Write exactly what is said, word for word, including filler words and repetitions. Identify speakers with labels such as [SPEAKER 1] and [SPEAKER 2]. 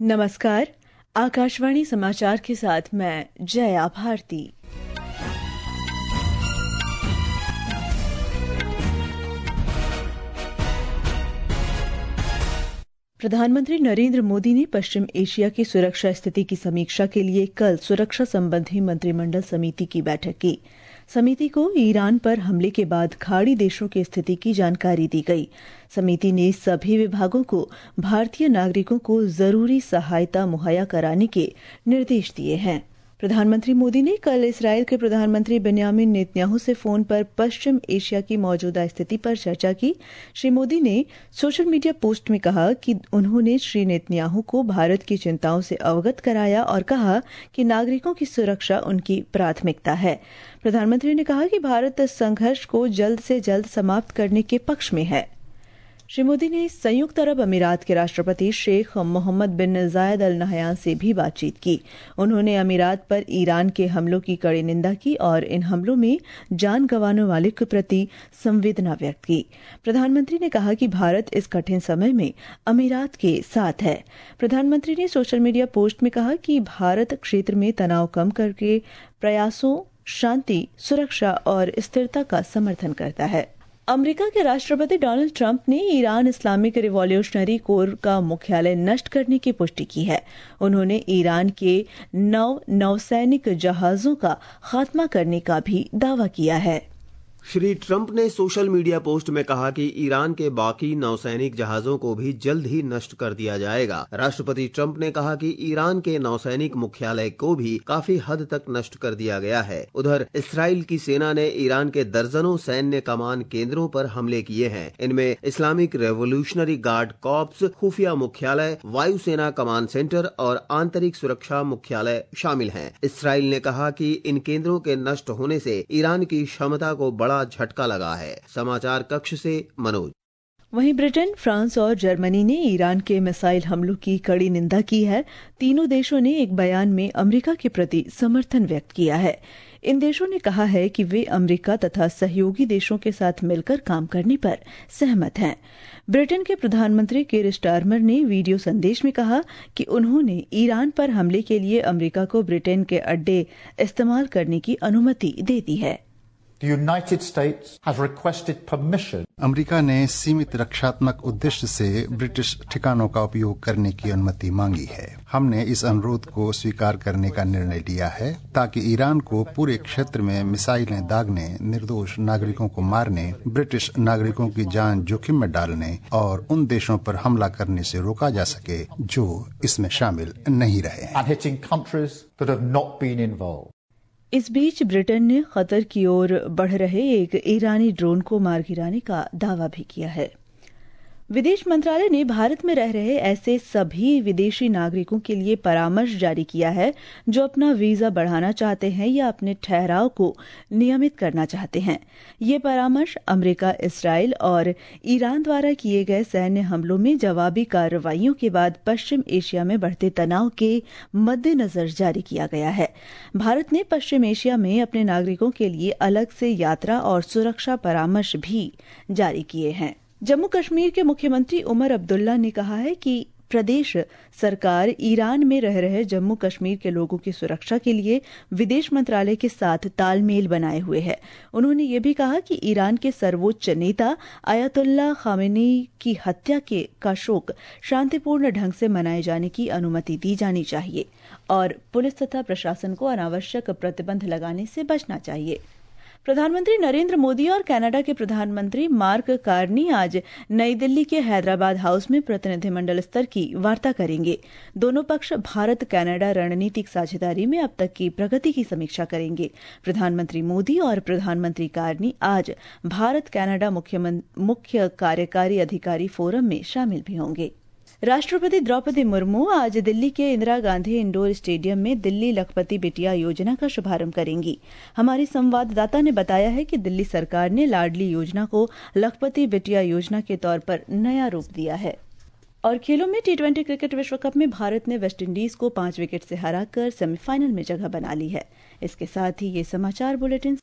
[SPEAKER 1] नमस्कार। आकाशवाणी समाचार के साथ मैं जया भारती। प्रधानमंत्री नरेंद्र मोदी ने पश्चिम एशिया की सुरक्षा स्थिति की समीक्षा के लिए कल सुरक्षा संबंधी मंत्रिमंडल समिति की बैठक की। समिति को ईरान पर हमले के बाद खाड़ी देशों की स्थिति की जानकारी दी गई। समिति ने सभी विभागों को भारतीय नागरिकों को जरूरी सहायता मुहैया कराने के निर्देश दिए हैं। प्रधानमंत्री मोदी ने कल इस्राएल के प्रधानमंत्री बेंयामिन नेतन्याहू से फोन पर पश्चिम एशिया की मौजूदा स्थिति पर चर्चा की। श्री मोदी ने सोशल मीडिया पोस्ट में कहा कि उन्होंने श्री नेतन्याहू को भारत की चिंताओं से अवगत कराया और कहा कि नागरिकों की सुरक्षा उनकी प्राथमिकता है। प्रधानमंत्री ने कहा कि भारत संघर्ष को जल्द से जल्द समाप्त करने के पक्ष में है। श्री मोदी ने संयुक्त अरब अमीरात के राष्ट्रपति शेख मोहम्मद बिन जायद अल नहयान से भी बातचीत की। उन्होंने अमीरात पर ईरान के हमलों की कड़ी निंदा की और इन हमलों में जान गंवाने वालों के प्रति संवेदना व्यक्त की। प्रधानमंत्री ने कहा कि भारत इस कठिन समय में अमीरात के साथ है। प्रधानमंत्री ने सोशल मीडिया पोस्ट में कहा कि भारत क्षेत्र में तनाव कम करके प्रयासों, शांति, सुरक्षा और स्थिरता का समर्थन करता है। अमेरिका के राष्ट्रपति डोनाल्ड ट्रंप ने ईरान इस्लामिक रिवॉल्यूशनरी कोर का मुख्यालय नष्ट करने की पुष्टि की है। उन्होंने ईरान के नौ नौसैनिक जहाजों का खात्मा करने का भी दावा किया है।
[SPEAKER 2] श्री ट्रंप ने सोशल मीडिया पोस्ट में कहा कि ईरान के बाकी नौसैनिक जहाजों को भी जल्द ही नष्ट कर दिया जाएगा। राष्ट्रपति ट्रंप ने कहा कि ईरान के नौसैनिक मुख्यालय को भी काफी हद तक नष्ट कर दिया गया है। उधर इस्राएल की सेना ने ईरान के दर्जनों सैन्य कमान केंद्रों पर हमले किए हैं। इनमें इस्लामिक रेवोल्यूशनरी गार्ड कॉर्प्स, खुफिया मुख्यालय, वायुसेना कमांड सेंटर और आंतरिक सुरक्षा मुख्यालय शामिल हैं। इस्राएल ने कहा कि इन केंद्रों के नष्ट होने से ईरान की क्षमता को बड़ा झटका लगा है। समाचार कक्ष से मनोज।
[SPEAKER 1] वहीं ब्रिटेन, फ्रांस और जर्मनी ने ईरान के मिसाइल हमलों की कड़ी निंदा की है। तीनों देशों ने एक बयान में अमेरिका के प्रति समर्थन व्यक्त किया है। इन देशों ने कहा है कि वे अमेरिका तथा सहयोगी देशों के साथ मिलकर काम करने पर सहमत हैं। ब्रिटेन के प्रधानमंत्री कीर स्टारमर ने वीडियो संदेश में कहा कि उन्होंने ईरान पर हमले के लिए अमेरिका को ब्रिटेन के अड्डे इस्तेमाल करने की अनुमति दे दी है।
[SPEAKER 3] The United States has requested permission.
[SPEAKER 4] America ने सीमित रक्षात्मक उद्देश्य से ब्रिटिश ठिकानों का उपयोग करने की अनुमति मांगी है। हमने इस अनुरोध को स्वीकार करने का निर्णय लिया है ताकि ईरान को पूरे क्षेत्र में मिसाइलें दागने, निर्दोष नागरिकों को मारने, ब्रिटिश नागरिकों की जान जोखिम में डालने और उन देशों पर हमला करने से रोका जा सके जो इसमें शामिल नहीं रहे हैं।
[SPEAKER 3] And hitting countries that have not been involved.
[SPEAKER 1] इस बीच ब्रिटेन ने कतर की ओर बढ़ रहे एक ईरानी ड्रोन को मार गिराने का दावा भी किया है। विदेश मंत्रालय ने भारत में रह रहे ऐसे सभी विदेशी नागरिकों के लिए परामर्श जारी किया है जो अपना वीजा बढ़ाना चाहते हैं या अपने ठहराव को नियमित करना चाहते हैं। ये परामर्श अमेरिका, इस्राएल और ईरान द्वारा किए गए सैन्य हमलों में जवाबी कार्रवाइयों के बाद पश्चिम एशिया में बढ़ते तनाव के मद्देनजर जारी किया गया है। भारत ने पश्चिम एशिया में अपने नागरिकों के लिए अलग से यात्रा और सुरक्षा परामर्श भी जारी किए हैं। जम्मू कश्मीर के मुख्यमंत्री उमर अब्दुल्ला ने कहा है कि प्रदेश सरकार ईरान में रह रहे जम्मू कश्मीर के लोगों की सुरक्षा के लिए विदेश मंत्रालय के साथ तालमेल बनाए हुए है। उन्होंने ये भी कहा कि ईरान के सर्वोच्च नेता आयतुल्ला खामेनी की हत्या के का शोक शांतिपूर्ण ढंग से मनाए जाने की अनुमति दी जानी चाहिए और पुलिस तथा प्रशासन को अनावश्यक प्रतिबंध लगाने से बचना चाहिए। प्रधानमंत्री नरेंद्र मोदी और कनाडा के प्रधानमंत्री मार्क कार्नी आज नई दिल्ली के हैदराबाद हाउस में प्रतिनिधिमंडल स्तर की वार्ता करेंगे। दोनों पक्ष भारत कनाडा रणनीतिक साझेदारी में अब तक की प्रगति की समीक्षा करेंगे। प्रधानमंत्री मोदी और प्रधानमंत्री कार्नी आज भारत कनाडा मुख्य कार्यकारी अधिकारी फोरम में शामिल भी होंगे। राष्ट्रपति द्रौपदी मुर्मू आज दिल्ली के इंदिरा गांधी इंडोर स्टेडियम में दिल्ली लखपति बिटिया योजना का शुभारंभ करेंगी। हमारी संवाददाता ने बताया है कि दिल्ली सरकार ने लाडली योजना को लखपति बिटिया योजना के तौर पर नया रूप दिया है। और खेलों में टी ट्वेंटी क्रिकेट विश्व कप में भारत ने वेस्टइंडीज को पांच विकेट से हराकर सेमीफाइनल में जगह बना ली है। इसके साथ ही ये समाचार बुलेटिन